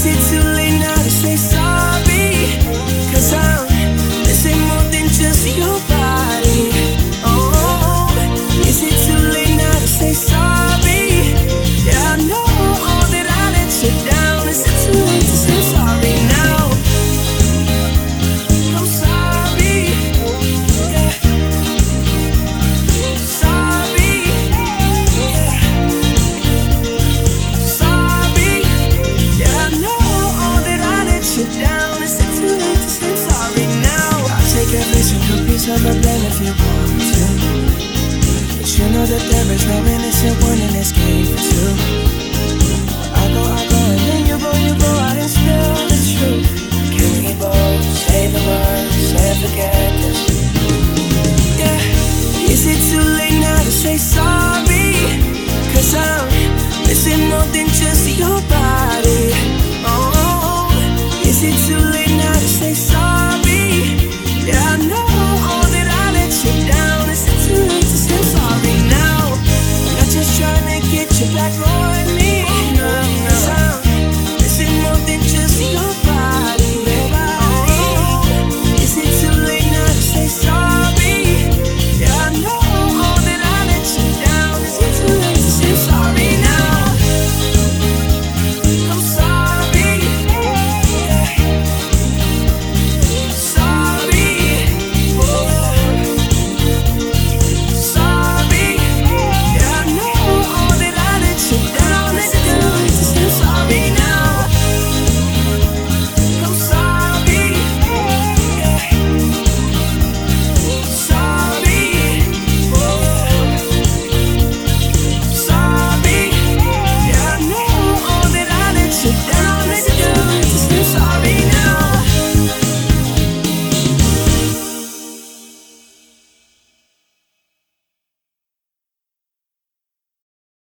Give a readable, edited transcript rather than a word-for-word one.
Is it too late now to say sorry? 'Cause I'm missing more than just your body. Oh, is it too late now to say sorry? Yeah, I know that I let you down. Is it too late to say sorry?